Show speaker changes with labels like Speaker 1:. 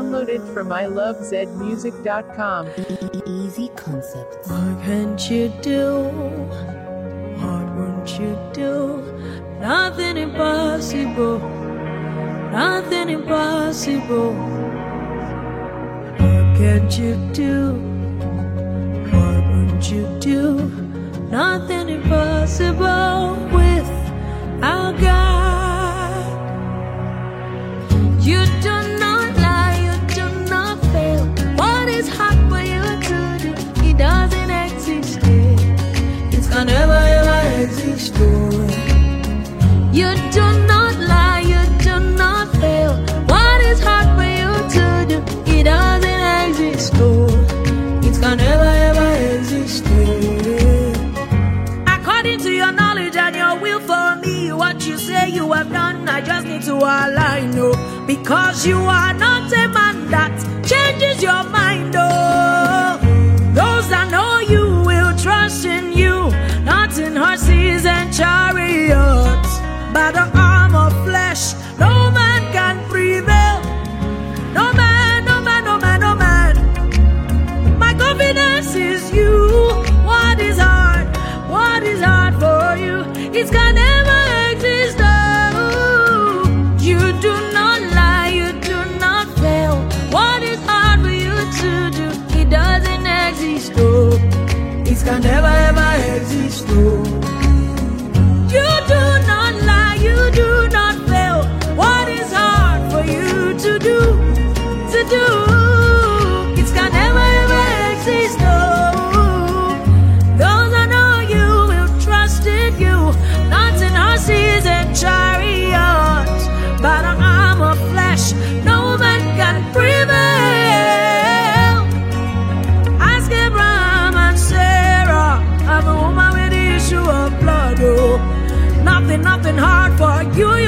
Speaker 1: Downloaded from ilovezmusic.com.
Speaker 2: Easy concept.
Speaker 3: What can't you do? What won't you do? Nothing impossible. Nothing impossible. What can't you do? What won't you do? Nothing impossible with our God. You do not lie, you do not fail. What is hard for you to do? It doesn't exist. It can never ever exist. You do not lie, you do not fail. What is hard for you to do? It doesn't exist. It can never ever exist. According to your knowledge and your will for me, what you say you have done, I just need to align, because you are not a man that changes your mind, Those that know you will trust in you, not in horses and chariots. By the arm of flesh, no man can prevail. No man, no man, no man, no man. My confidence is you. What is hard? What is hard for you? It can never exist. Oh, you do not lie, you do not fail. What is hard for you to do? It doesn't exist. Oh, it can never ever exist. Oh, you do not lie, you do not fail. What is hard for you to do? To do? It can never ever exist. Oh, those I know you will trust in you, not in horses and chariots. By the arm of flesh, no man can prevail. Ask Abraham and Sarah, I'm a woman with the issue of blood. Oh, nothing hard for you.